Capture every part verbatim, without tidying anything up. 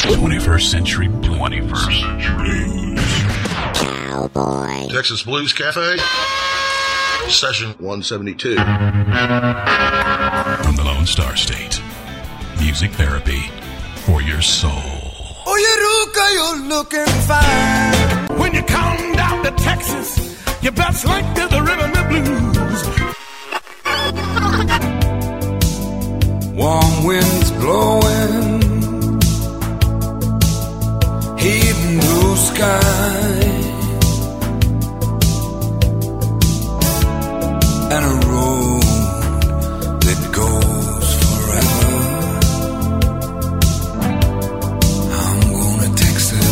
twenty-first Century Blues. twenty-first Century Blues. Cowboy. Texas Blues Cafe, session one seventy-two. From the Lone Star State, music therapy for your soul. Oh, Eureka, you're looking fine. When you come down to Texas, your best link to the rhythm and blues. Warm winds blowing, heat and blue sky, and a road that goes forever. I'm going to Texas.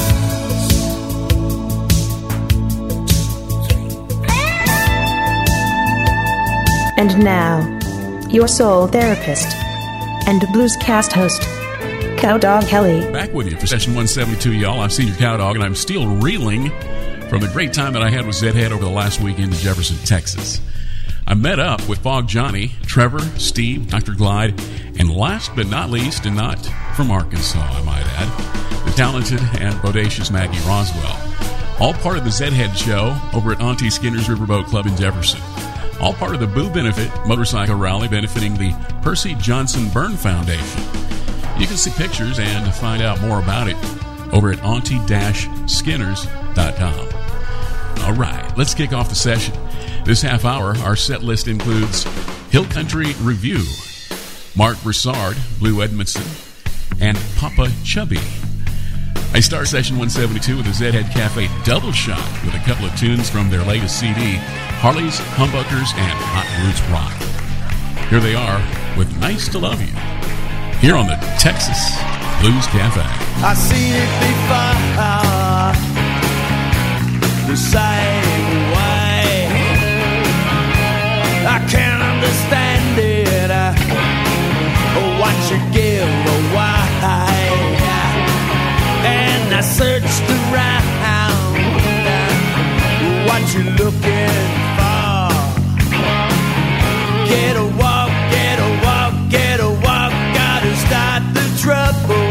And now, your soul therapist and Bluescast host, Cowdog Kelly. Back with you for session one seventy-two, y'all. I'm Senior Cowdog, and I'm still reeling from the great time that I had with Zedhead over the last weekend in Jefferson, Texas. I met up with Fog Johnny, Trevor, Steve, Doctor Glide, and last but not least, and not from Arkansas, I might add, the talented and bodacious Maggie Roswell. All part of the Zedhead show over at Auntie Skinner's Riverboat Club in Jefferson. All part of the Boo Benefit motorcycle rally benefiting the Percy Johnson Burn Foundation. You can see pictures and find out more about it over at auntie skinners dot com. All right, let's kick off the session. This half hour, our set list includes Hill Country Review, Mark Broussard, Blue Edmondson, and Papa Chubby. I start session one seventy-two with a Zedhead Cafe double shot with a couple of tunes from their latest C D, Harley's, Humbuckers, and Hot Roots Rock. Here they are with Nice to Love You, here on the Texas Blues Cafe. I seen it before, the same way. I can't understand it, uh, what you give away. And I searched around, uh, what you looking for. Get a walk, get a walk, get a walk, gotta start the trouble.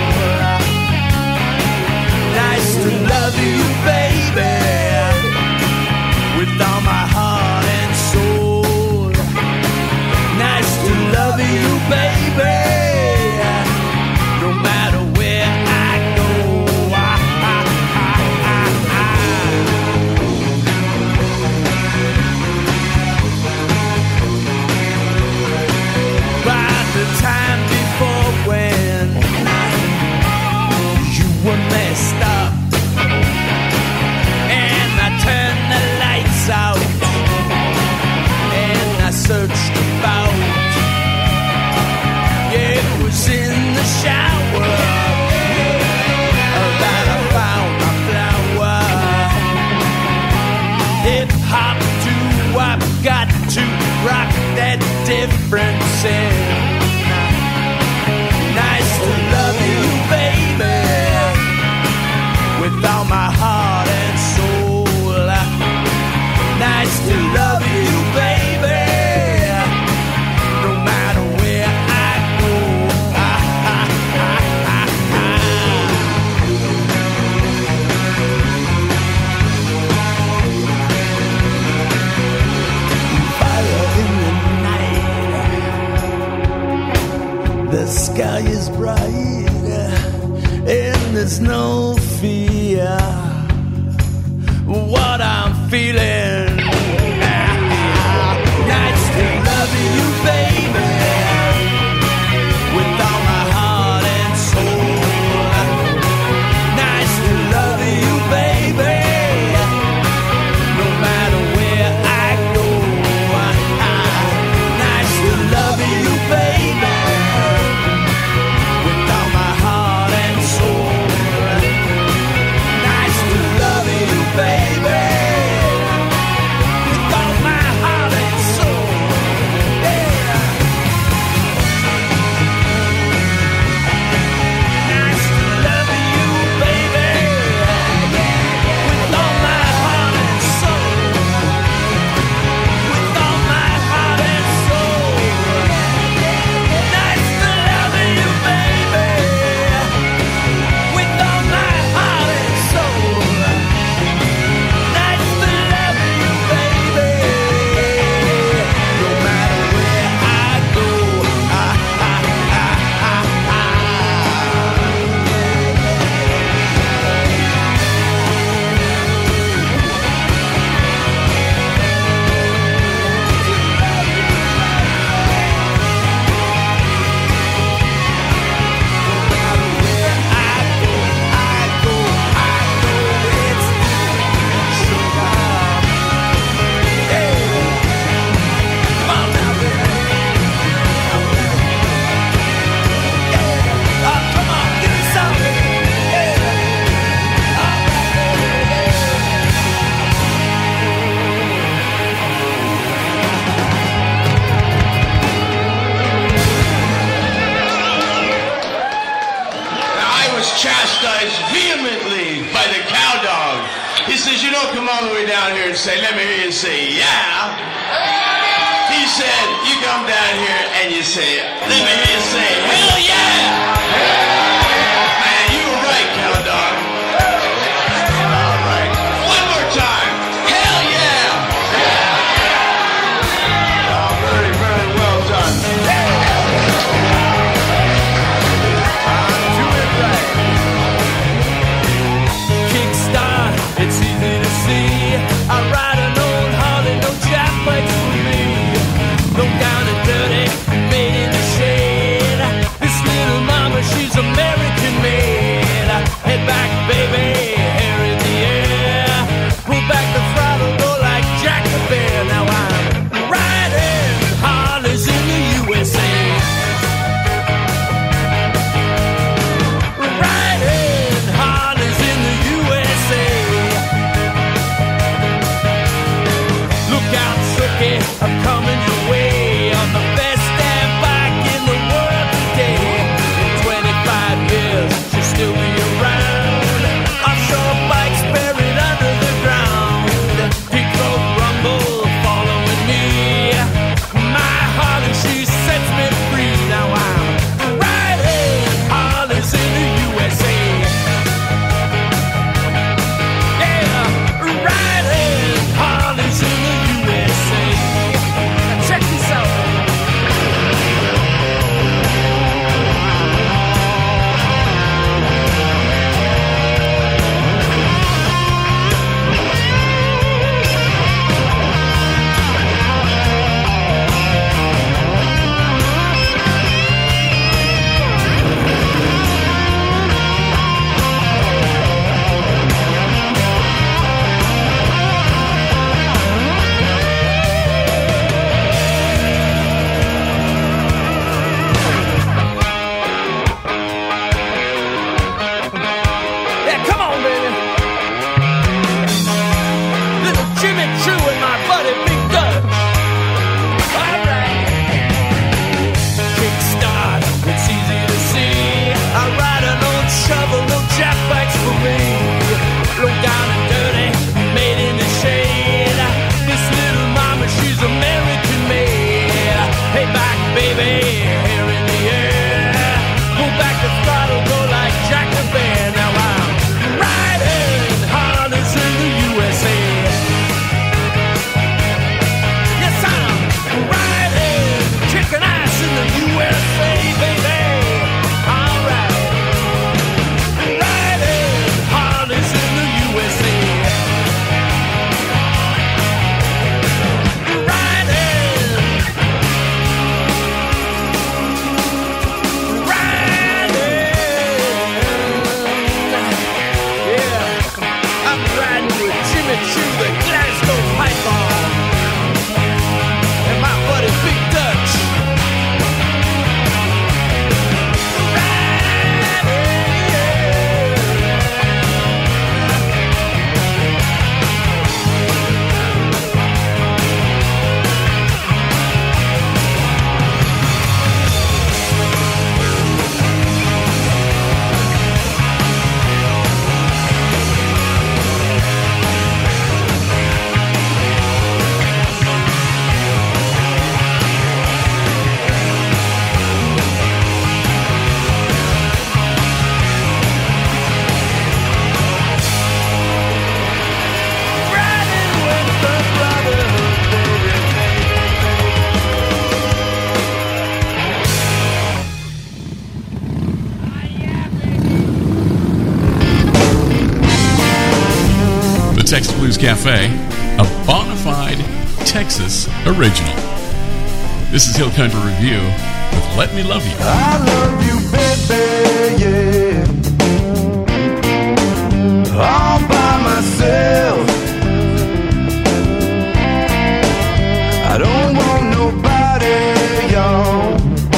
Nice to love you, baby, with all my heart and soul. Nice to love you, baby, no matter where I go. I, I, I, I, I. By the time before when you were messed up and I turned the lights out and I searched about, yeah, it was in the shower that I found my flower. Hip hop to I've got to rock that difference in. Nice to love you, baby, with all my heart and soul. Nice to love you, baby, no matter where I go. Ah, ah, ah, ah, fire in the night, the sky is bright, and there's no fear. What I'm feeling, nice to love you, baby, with all my heart and soul. Nice to love you, baby, no matter where I go. Nice to love you, baby, with all my heart and soul. Nice to love you, baby, chastised vehemently by the cow dog. He says, you don't come all the way down here and say, let me hear you say, yeah. He said, you come down here and you say, let me hear you say, hell yeah. Man, you were right, cow dog. All right. One more time. Hell yeah. Oh, very, very well done. I'm doing right. Kickstart, it's easy to see. I ride an old Harley, no jack bikes for me. No down and dirty, made in the shade. This little mama, she's American made. Head back, baby, hair in the air. Pull back the throttle, go like Jack the Bear. Now I'm riding Harleys in the U S A. Riding Harleys in the U S A. Look out, Sookie, I'm coming your way on the best damn bike in the world today. In twenty-five years, she'll still be around. Offshore bikes buried under the ground. Deep road rumble following me. My Harley, she sets me free. Now I'm riding Harleys in the U S A. Yeah, riding Harleys in the U S A. Check this out. Yeah, come on, baby. Little Jimmy Choo and my buddy Big Dutch. All right. Kickstart, it's easy to see. I ride an old shovel, no jack bikes for me. Low down and dirty, made in the shade. This little mama, she's American made. Hey back, baby, hair in the air. Pull back the throttle, go like Jack the Bear. Now I'm riding Harleys in the U S A. Yes, I'm riding, kicking ass in the U S A, baby. All right, riding Harleys in the U S A. Riding, riding. Yeah, I'm riding with Jimmy Choo, the Glasgow Python, and my buddy Big Dutch. Riding with the brotherhood, baby. The Texas Blues Cafe, a bona fide Texas original. This is Hill Country Review with Let Me Love You. I love you, baby, yeah. All by myself. I don't want nobody, y'all.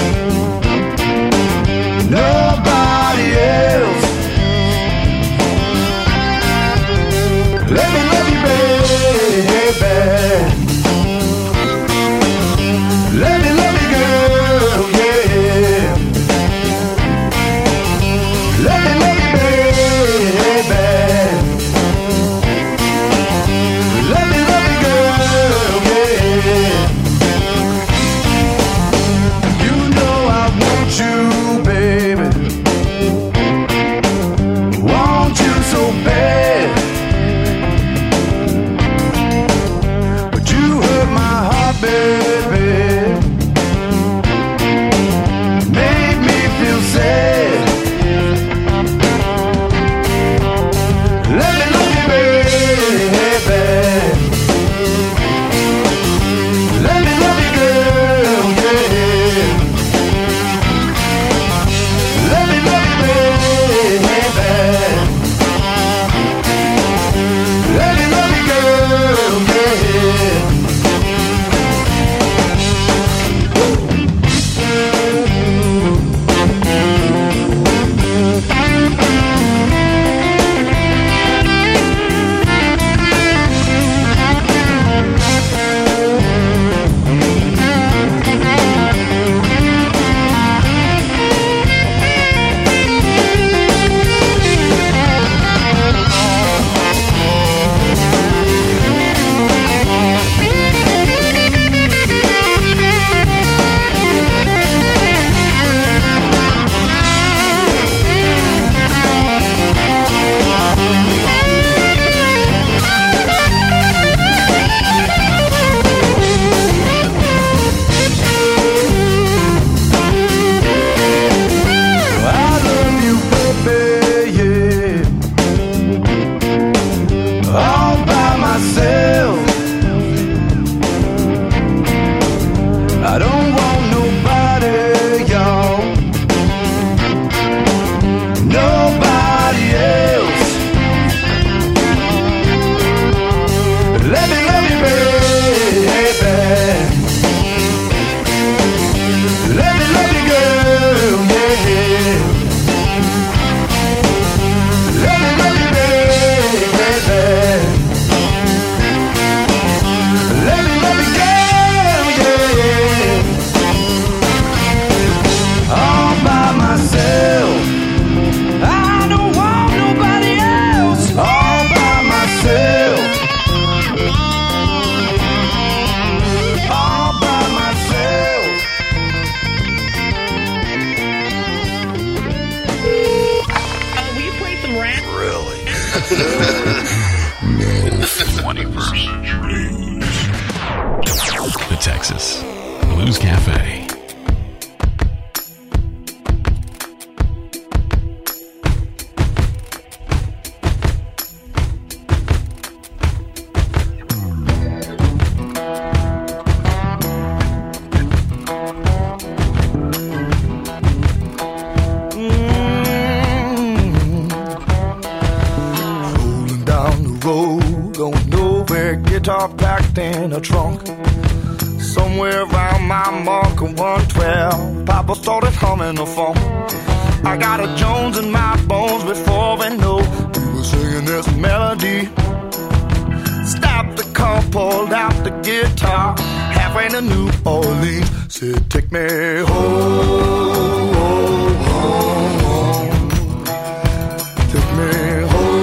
Nobody else. Let me love you, baby. Let me love you, girl, yeah. twenty-first Blues. The Texas Blues Cafe. Guitar packed in a trunk. Somewhere around my mark of one twelve, Papa started humming the phone. I got a Jones in my bones before we know we were singing this melody. Stopped the car, pulled out the guitar, halfway to New Orleans. Said, take me home, home, home. Take me home.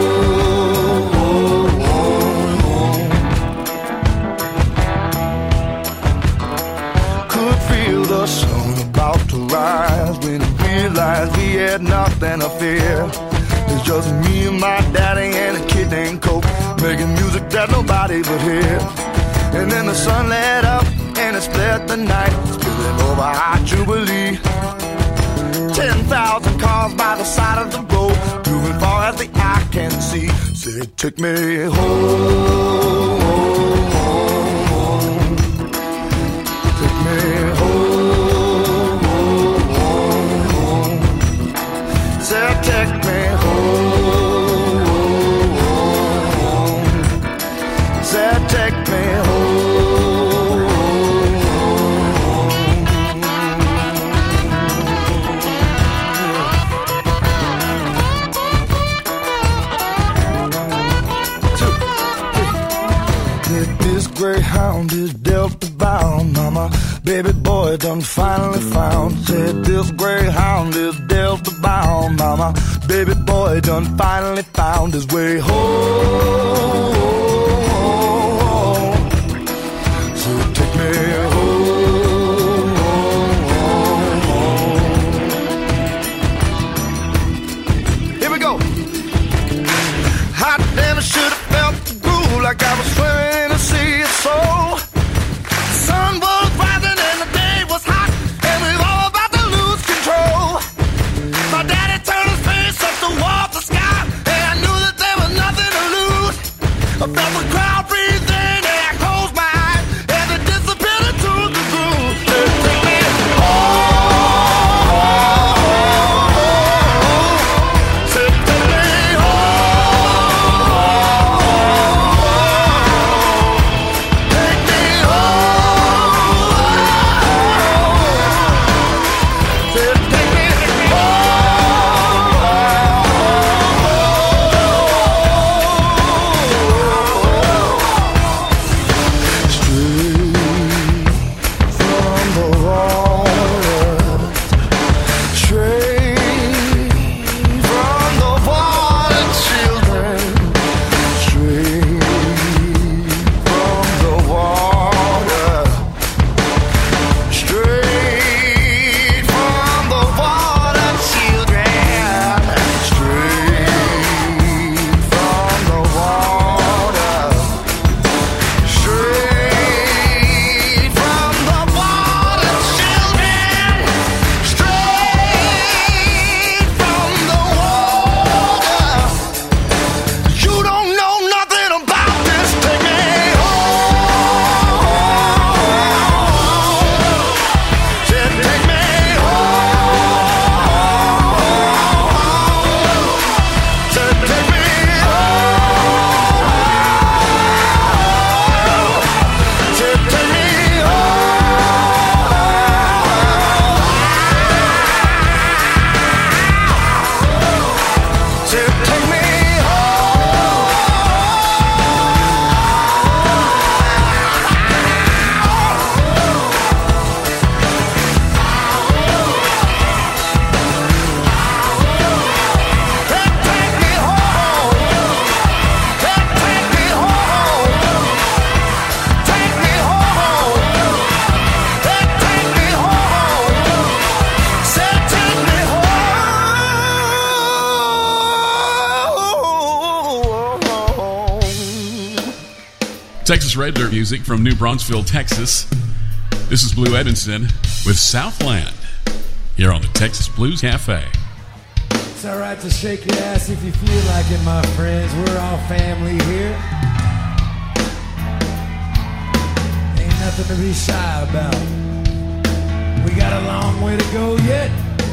The sun about to rise when I realized we had nothing to fear. It's just me and my daddy and a kid named Coke, making music that nobody would hear. And then the sun lit up and it split the night, spilling over our Jubilee. Ten thousand cars by the side of the road, moving far as the eye can see. Said, take me home, home. Take me home. Said, take me home. Said, take me home. Two, three. This Greyhound is Delta bound, mama. Baby boy done finally found. Said this Greyhound is Delta bound, mama. Baby boy done finally found his way home. So take me home. Here we go. Hot damn, I should have felt the groove like I was swimming in a sea of soul. The sun was rising and the day was hot, and we were all about to lose control. My daddy turned his face up towards the sky, and I knew that there was nothing to lose. I felt the crowd breathe in, and I closed my eyes, and they disappeared into the groove. They take me home. Say, take me home. Texas Red Dirt music from New Bronxville, Texas. This is Blue Edmondson with Southland here on the Texas Blues Cafe. It's all right to shake your ass if you feel like it, my friends. We're all family here. Ain't nothing to be shy about. We got a long way to go yet.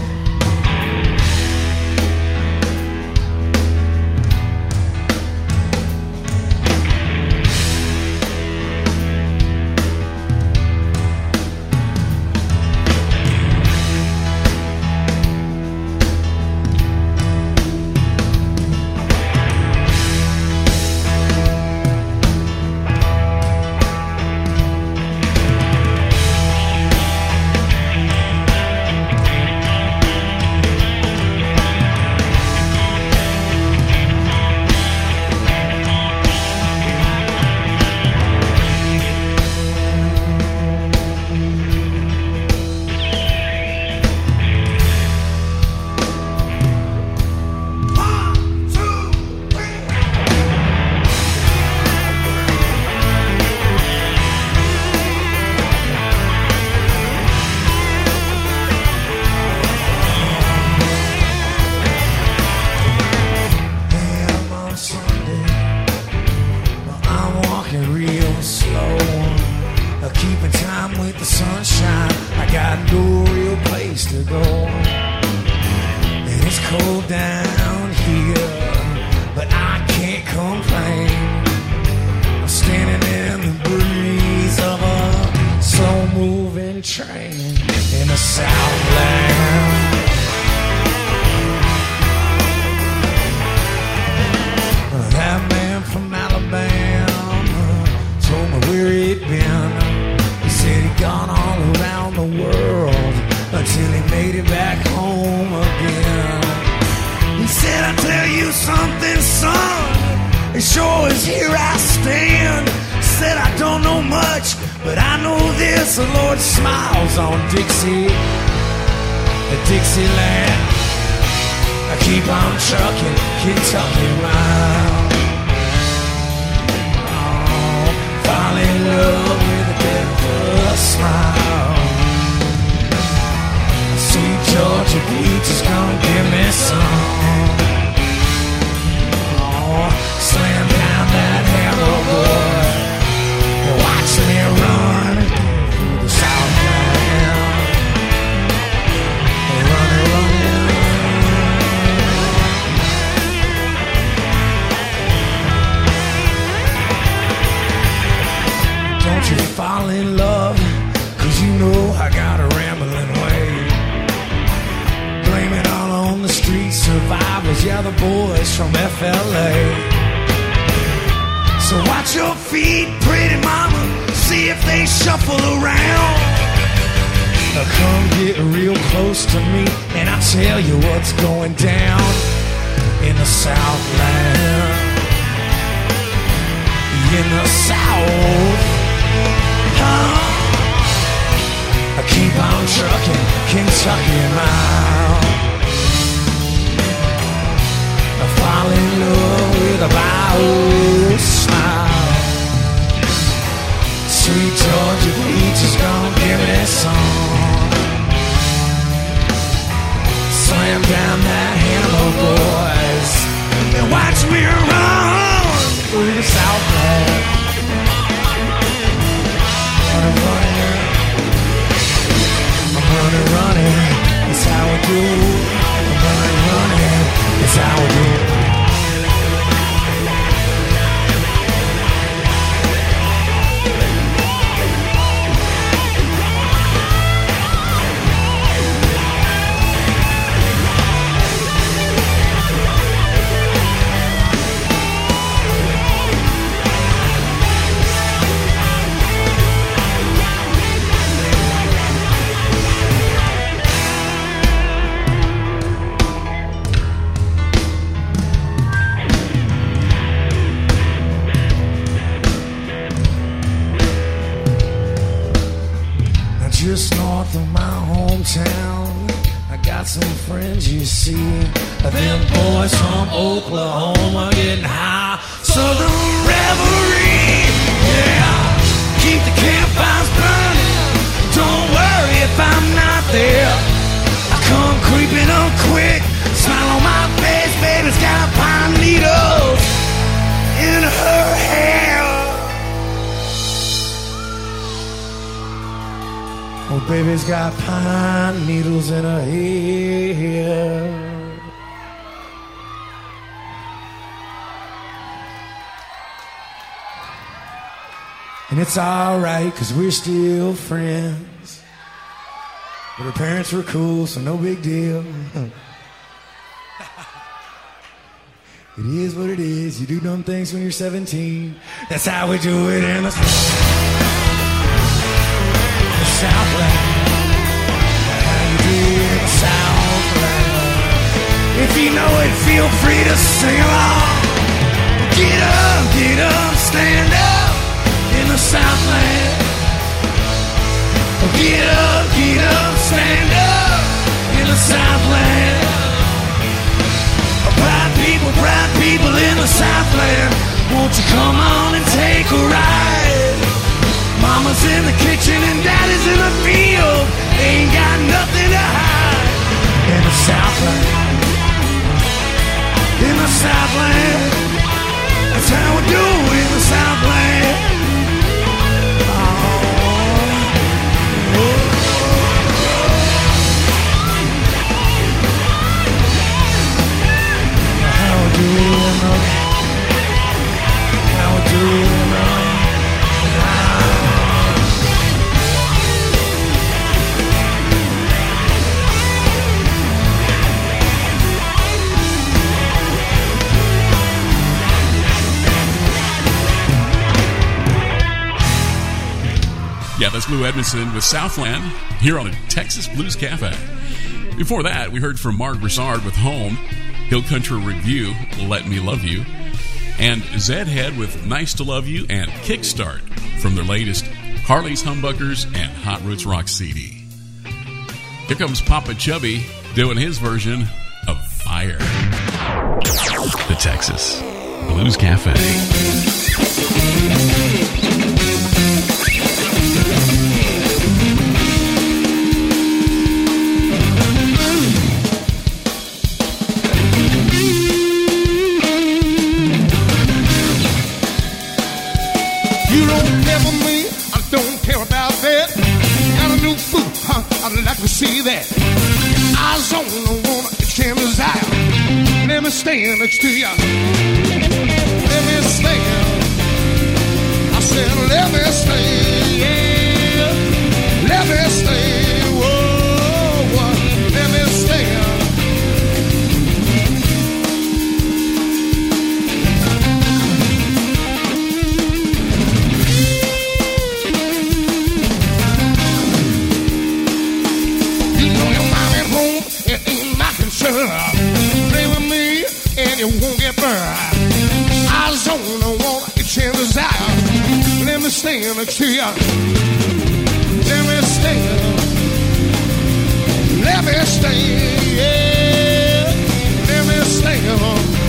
just north of my hometown. I got some friends, you see. Them boys from Oklahoma getting high. Southern revelry, yeah. campfire's burning. Don't worry if I'm not there. I come creeping up quick. Smile on my face, baby's got pine needles in her hair. Oh, baby's got pine needles in her hair. And it's alright, cause we're still friends. But her parents were cool, so no big deal. It is what it is. You do dumb things when you're seventeen. That's how we do it in the, the Southland. How you do it in the Southland. If you know it, feel free to sing along. Get up, get up, stand up in the Southland. Get up, get up, stand up in the Southland. Proud people, proud people in the Southland. Won't you come on and take a ride? Mama's in the kitchen and daddy's in the field. They ain't got nothing to hide. In the Southland, in the Southland. That's how we do it in the Southland. Yeah, that's Lou Edmondson with Southland here on a Texas Blues Cafe. Before that, we heard from Mark Broussard with Home, Hill Country Review, Let Me Love You, and Zed Head with Nice to Love You and Kickstart from their latest Harley's Humbuckers and Hot Roots Rock C D. Here comes Papa Chubby doing his version of Fire. The Texas Blues Cafe. I'd like to see that. I just don't want to change desire. Let me stand next to you. Let me stand. I said, let me stay. Yeah. Let me stay. Whoa, let me stand. Play with me and you won't get burned. I just don't want to change desire. Let me stand next to you. Let me stand. Let me stay. Yeah. Let me stand.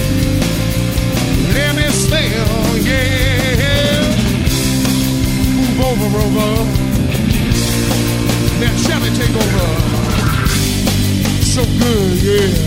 Let me stand. Yeah. Move over, Rover. Let Chevy take over. So good, yeah.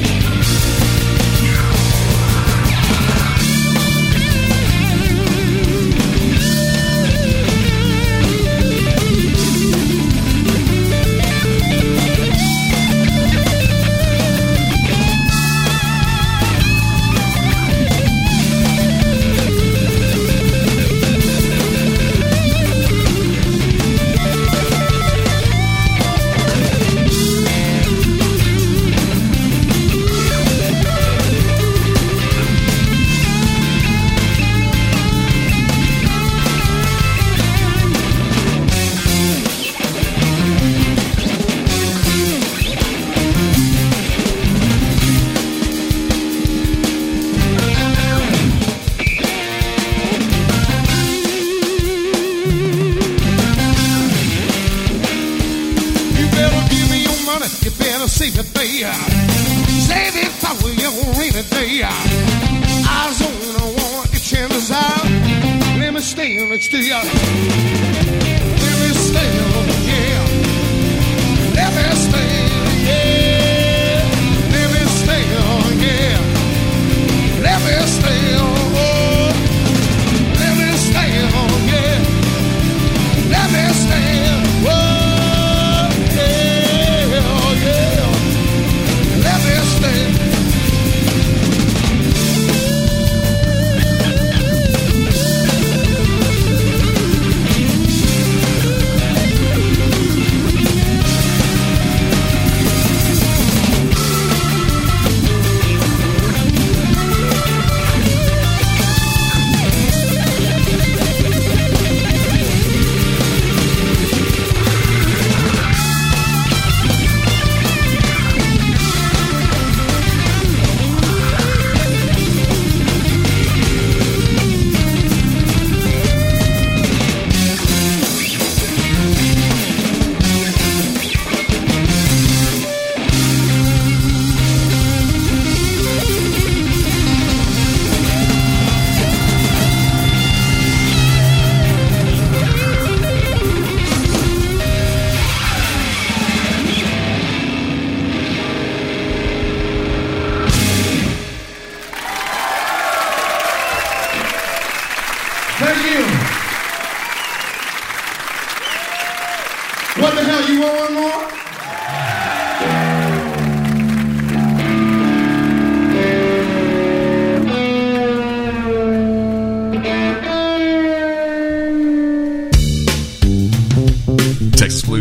Save it, baby. Save it for your rainy day. I just don't want to change out. Let me stand next to you.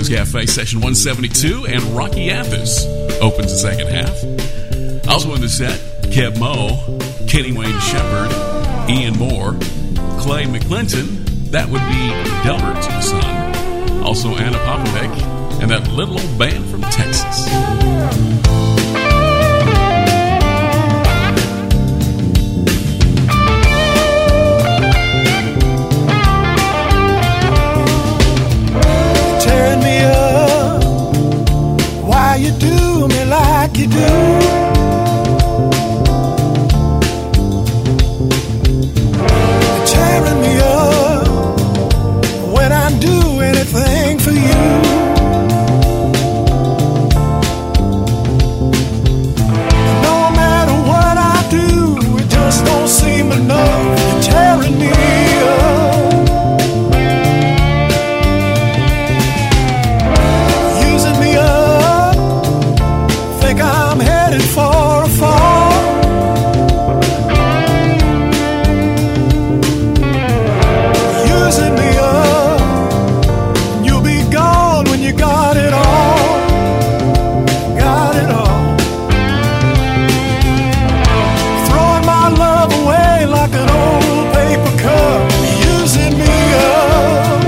Cafe, Session one seventy-two, and Rocky Athos opens the second half. Also in the set, Kev Moe, Kenny Wayne Shepherd, Ian Moore, Clay McClinton, that would be Delbert's son, also Anna Popovic, and that little old band from Texas. Tearing me up, why you do me like you do? Tearing me up when I do anything for you. No matter what I do, it just don't seem enough. You're tearing me up, using me up. Think I'm headed for a fall. Using me up, you'll be gone when you got it all, got it all. Throwing my love away like an old paper cup, using me up.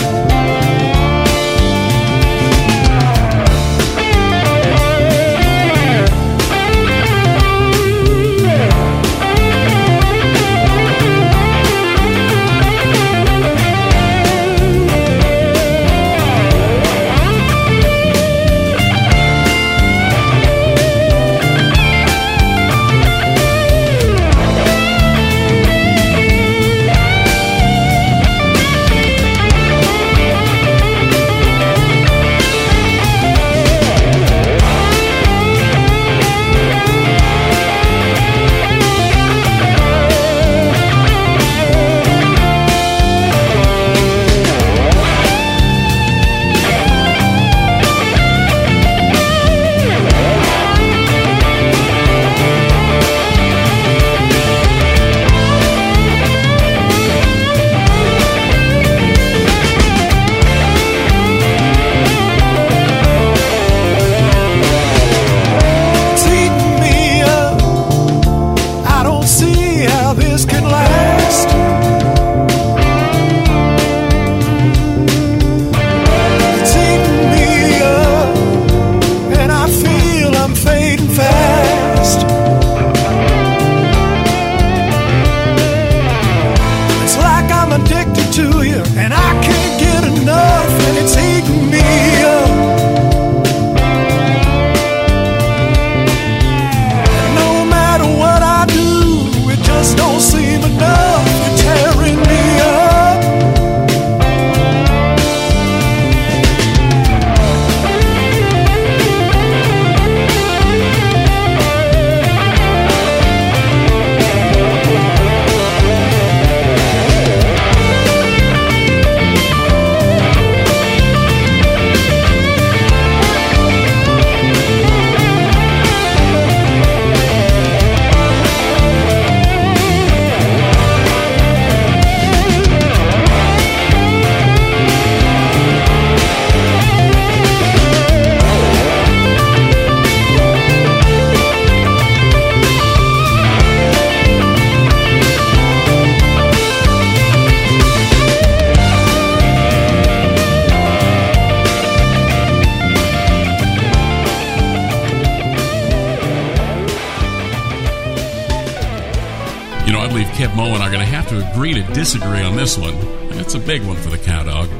Kev Moe and I are going to have to agree to disagree on this one. And it's a big one for the Cowdog.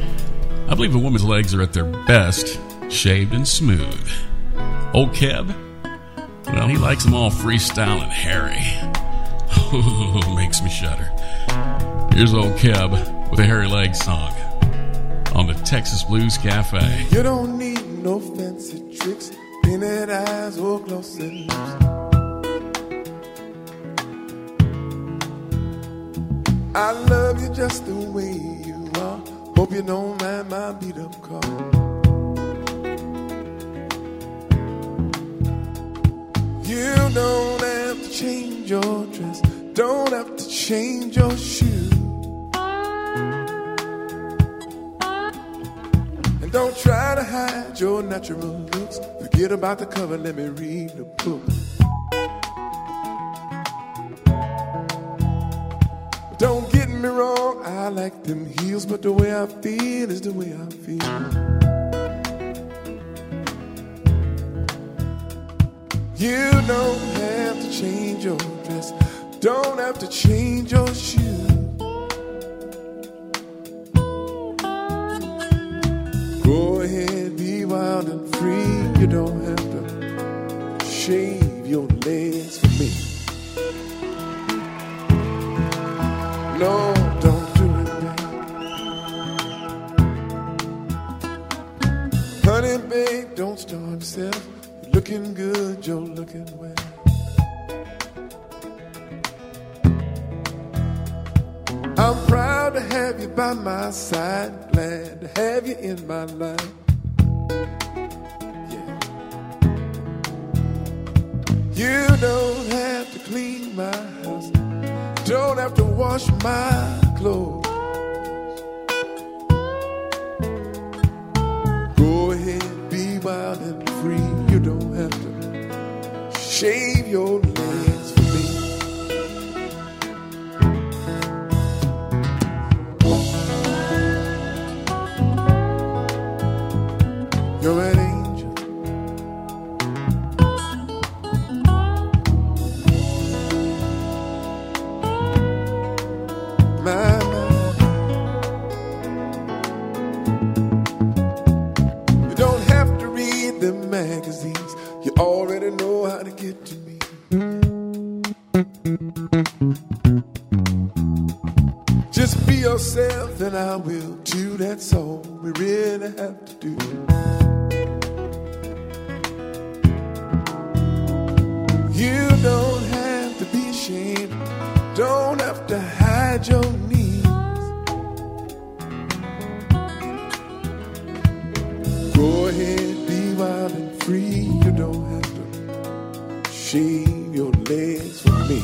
I believe a woman's legs are at their best, shaved and smooth. Old Kev, well, he likes them all freestyle and hairy. Oh, makes me shudder. Here's old Kev with a Hairy Legs song on the Texas Blues Cafe. You don't need no fancy tricks, painted eyes or glossy lips. I love you just the way you are. Hope you don't mind my beat up car. You don't have to change your dress, don't have to change your shoes, and don't Don't try to hide your natural looks. Forget about the cover, let me read the book. Don't get me wrong, I like them heels, but the way I feel is the way I feel. You don't have to change your dress, don't have to change your shoes. Go ahead, be wild and free. You don't have to shave your legs for me. No, don't do it, babe. Honey, babe, don't starve yourself. You're looking good, you're looking well. I'm proud to have you by my side, glad to have you in my life. Yeah. You don't have to clean my house, don't have to wash my clothes. Go ahead, be wild and free. You don't have to shave your legs for me. You're an angel. My, my. You don't have to read the magazines. You already know how to get to me. Just be yourself and I will too. That's all we really have to do. You don't have to be ashamed, don't have to hide your needs. Go ahead, be wild and free. You don't have to shave your legs for me.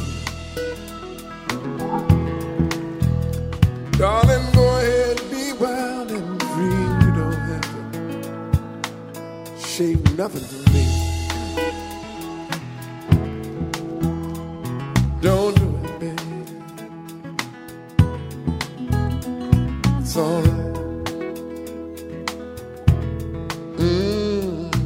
Darling, go ahead, be wild and free. You don't have to shave nothing for me. Don't do it, baby. It's all right. Mm-hmm.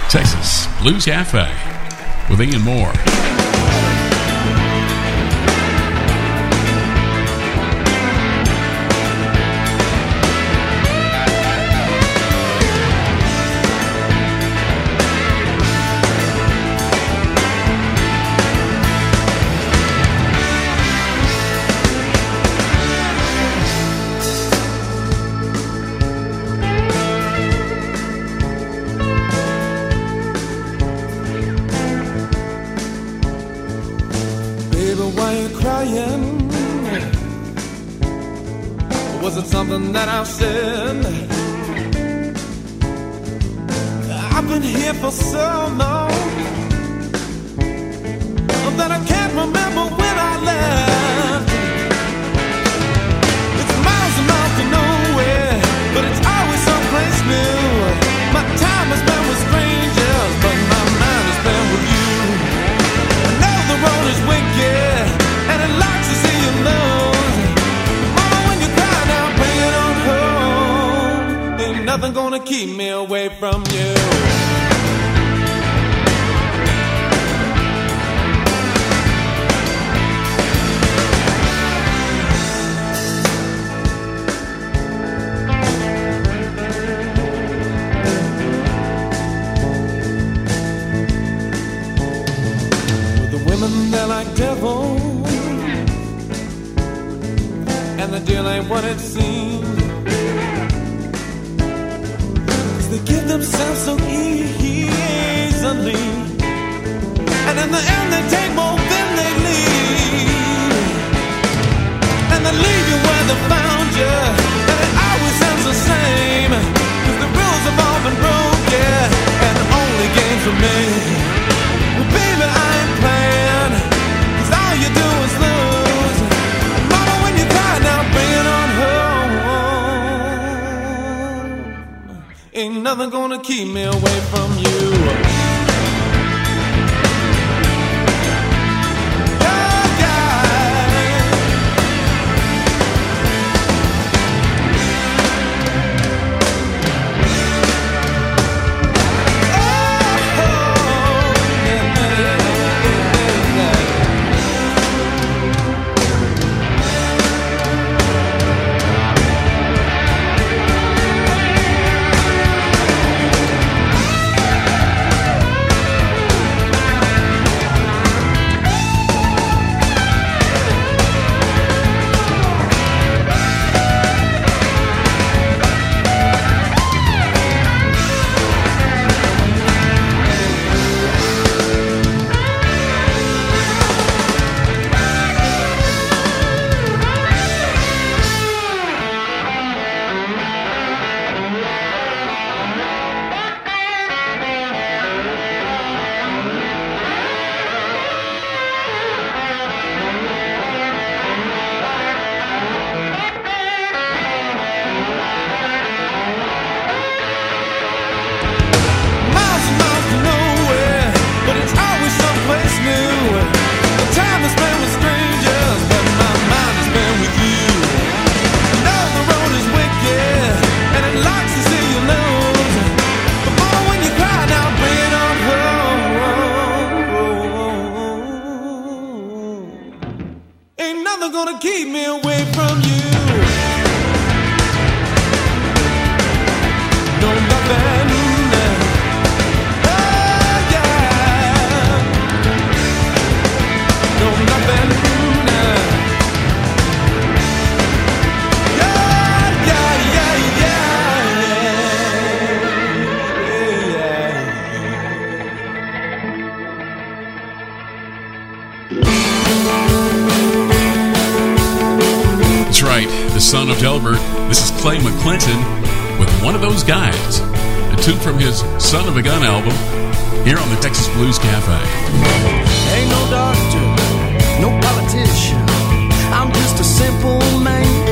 Texas Blues Cafe with Ian Moore. Was it something that I said? I've been here for so long that I can't remember when I left. It's miles and miles to nowhere, but it's always someplace new. My time has been with strangers, but my mind has been with you. I know the road is wicked, and it likes to see you lose. Mama, when you cry now, bring it on home. Ain't nothing gonna keep me away from you. They're like devils, and the deal ain't what it seems. 'Cause they give themselves so easily, and in the end they take more than they leave. And they leave you where they found you, and it always ends the same. 'Cause the rules have all been broken, and the only games remain. Well, baby, I ain't playing, 'cause all you do is lose. Mama, when you cry now, bring it on home. Ain't nothing gonna keep me away from you. Son of Delbert. This is Clay McClinton with One of Those Guys, a tune from his Son of a Gun album, here on the Texas Blues Cafe. Ain't no doctor, no politician, I'm just a simple man.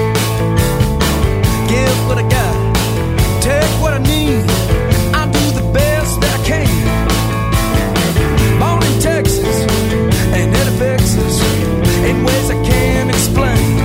Give what I got, take what I need, I do the best that I can. Born in Texas, and it affects us in ways I can't explain.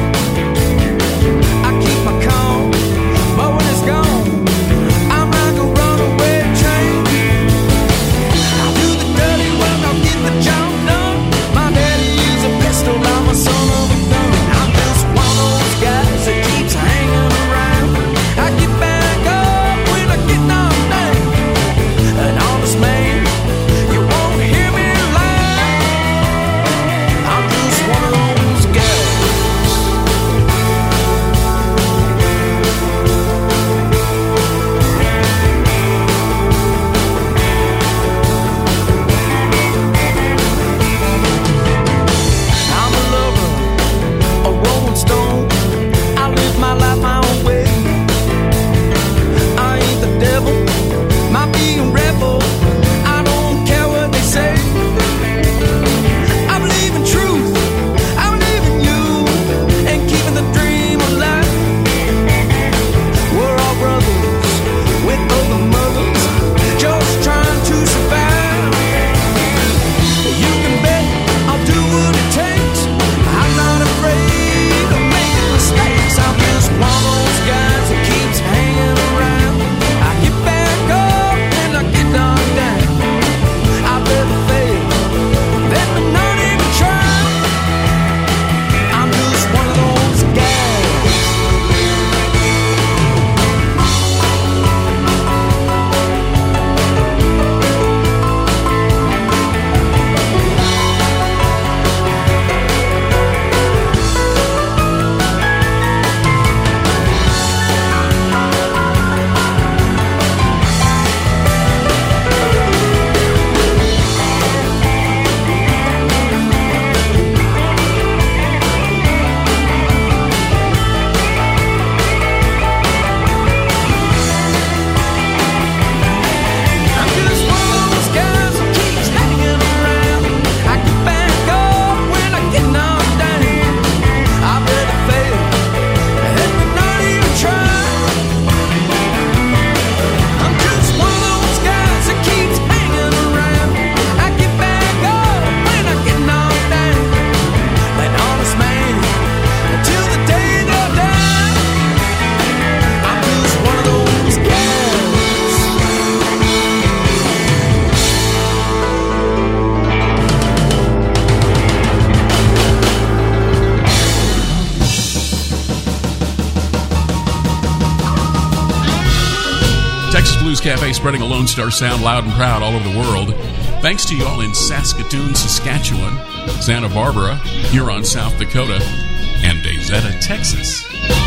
Cafe spreading a Lone Star sound loud and proud all over the world. Thanks to you all in Saskatoon, Saskatchewan, Santa Barbara, Huron, South Dakota, and Dayzetta, Texas.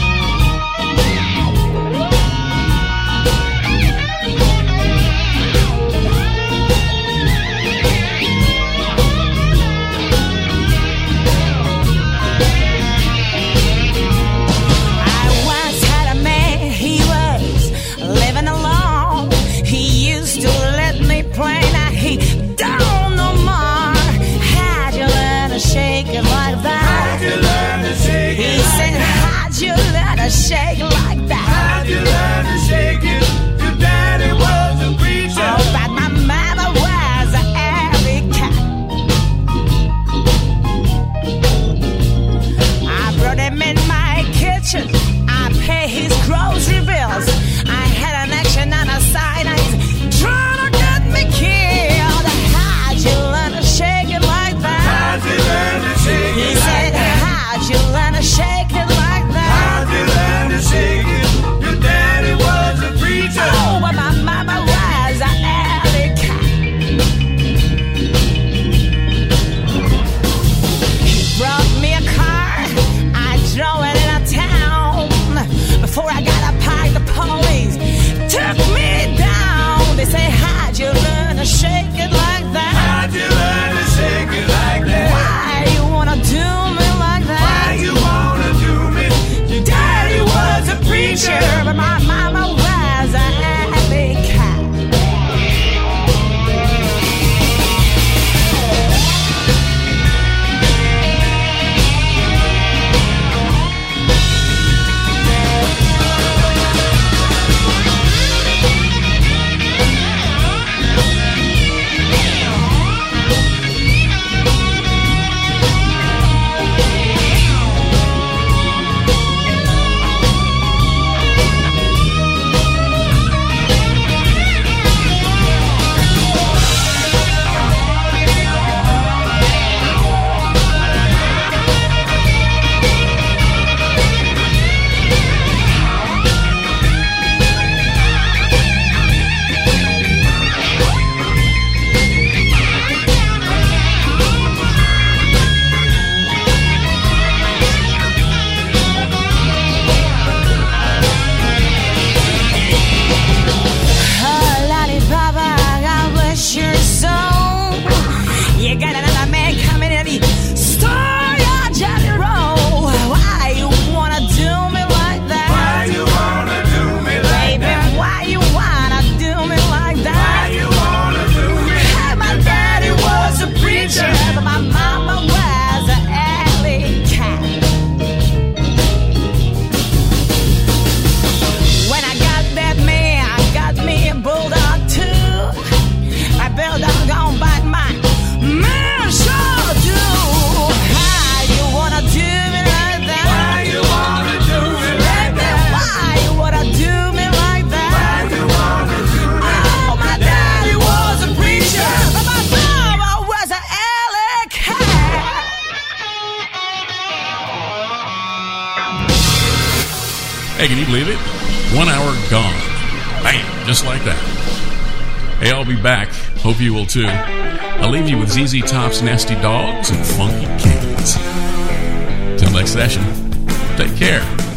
Shake like that. How'd you learn to shake it? Your daddy was a preacher. Oh, but my mama was an alley cat. I brought him in my kitchen. I pay his grocery bills. I had an action on the side. He's trying to get me killed. How'd you learn to shake it like that? How'd you learn to shake it? He said, how'd you learn to shake it like that? How'd you learn to shake it? Your daddy was a preacher. Oh, but my mama was an alley cat. He brought me a car. I drove it in a town. Before I got a pie, the police took me down. They say, how'd you learn to shake it like that? How'd you learn to shake it like that? Why you wanna do me like that? Why you wanna do me? Your daddy was a preacher, but my mama was an alley cat. Hey, can you believe it? One hour gone. Bam, just like that. Hey, I'll be back. Hope you will too. I'll leave you with Z Z Top's Nasty Dogs and Funky Kids. Till next session, take care.